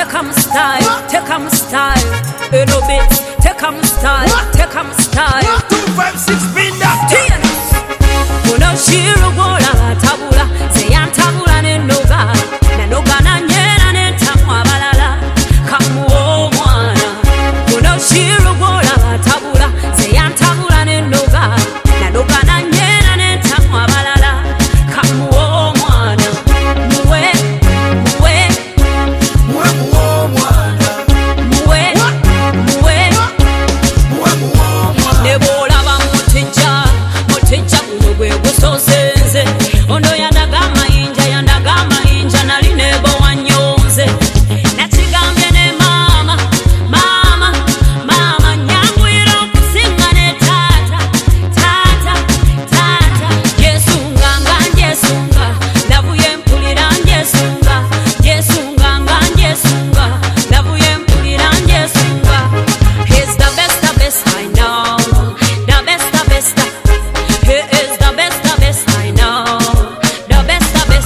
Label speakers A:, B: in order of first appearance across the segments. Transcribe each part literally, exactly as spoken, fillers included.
A: take 'em style, take 'em style. Hello bit, take 'em style, take 'em style.
B: Two five six bin that.
A: Uno shiro gola tabula, say I'm tabula nenoga, nenoga na nyera netamwa balala. Kamu mwana. Uno shiro gola tabula, say I'm tabula nenoga, nenoga na nyera netamwa balala. Kamu mwana. Muwe, muwe,
B: Muwe muwe mwana.
A: muwe, muwe.
B: Muwe muwe mwana.
A: Nebola ba mutija, mutija gwe gusosenze. Ondo yandaga mayinja, yandaga mayinja nali nebo wanyonze. Nakigambye ne mama, mama, mama nyangwira okusinga ne tata, tata, tata. Yesunga nga njesunga, navuye mpulira njesunga. Yesunga nga njesunga, navuye mpulira njesunga. He's the best, the best I know. The best, the best. He is the best, the best I know. The best, the best.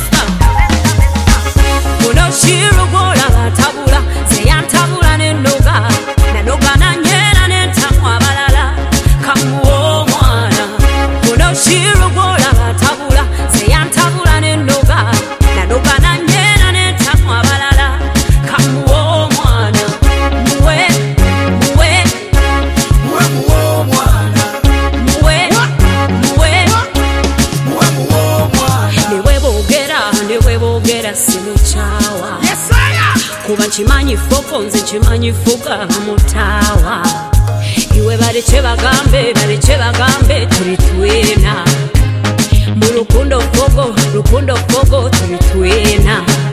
A: Uno shiro gola tabula, say I'm tabula nenoga, nenoga na nyera netamwa balala. Kamu mwana. Uno shiro gola tabula, say I'm tabula nenoga, nenoga na nyera netamwa balala. Kamu mwana. Muwe, muwe,
B: Muwe muwe mwana.
A: muwe, muwe.
B: Muwe muwe mwana.
A: Niwe bogera, niwe bogera simuchawa.
B: Yes sir.
A: Kuba chimanyi foko nze chimanyi fuga mutawa. Iwe bareke bagambe, bareke bagambe tuli twena. Mu rukundo fogo, rukundo fogo tuli twena.